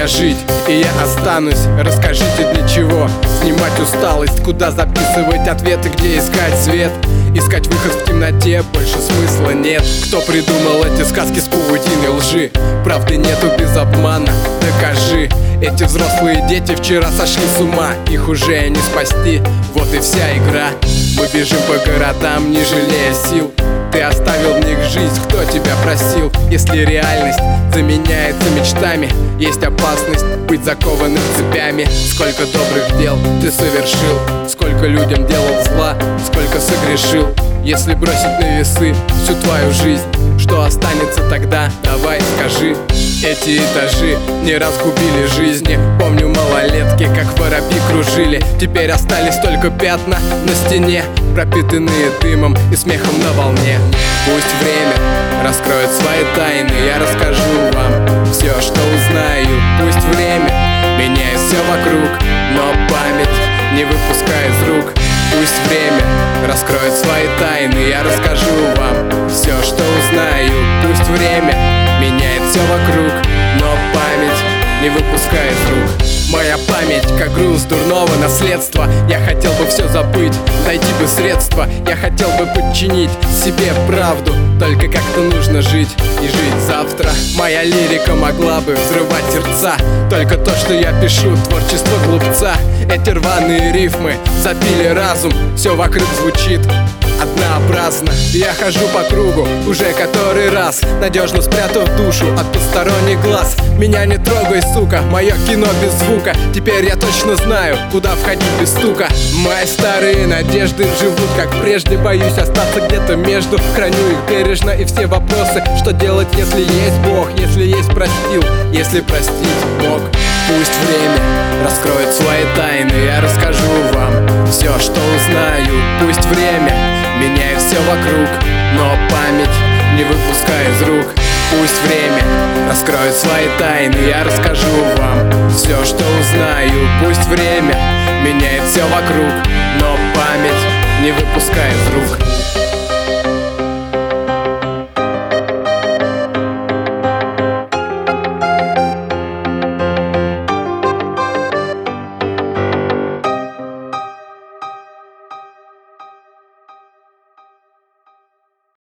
меня жить, и я останусь. Расскажите, для чего снимать усталость, куда записывать ответы, где искать свет. Искать выход в темноте больше смысла нет. Кто придумал эти сказки с паутиной лжи? Правды нету без обмана, докажи. Эти взрослые дети вчера сошли с ума, их уже не спасти, вот и вся игра. Мы бежим по городам, не жалея сил. Ты оставил в них жизнь, кто тебя просил? Если реальность заменяется мечтами, есть опасность быть закованным цепями. Сколько добрых дел ты совершил, сколько людям делал зла, сколько согрешил. Если бросить на весы всю твою жизнь, что останется тогда? Давай скажи. Эти этажи не разгубили жизни. Помню малолетки, как воробьи кружили. Теперь остались только пятна на стене, пропитанные дымом и смехом на волне. Пусть время раскроет свои тайны, я расскажу вам все, что узнаю. Пусть время меняет все вокруг, но память не выпускай из рук. Пусть время раскроет свои тайны, я расскажу вам все, что узнаю. Пусть время меняет все вокруг, но память не выпускай из рук. Моя память, как груз дурного наследства. Я хотел бы все забыть, найти бы средства. Я хотел бы подчинить себе правду. Только как-то нужно жить и жить завтра. Моя лирика могла бы взрывать сердца. Только то, что я пишу, творчество глупца. Эти рваные рифмы забили разум. Все вокруг звучит однообразно. Я хожу по кругу уже который раз, надежно спрятав душу от посторонних глаз. Меня не трогай, сука, мое кино без звука. Теперь я точно знаю, куда входить без стука. Мои старые надежды живут как прежде. Боюсь остаться где-то между. Храню их бережно и все вопросы. Что делать, если есть Бог? Если есть простил, если простить мог? Пусть время раскроет свои тайны, я расскажу вам все, что узнаю. Пусть время меняет все вокруг, но память не выпускай из рук. Пусть время раскроет свои тайны, я расскажу вам все, что узнаю. Пусть время меняет все вокруг, но память не выпускай из рук.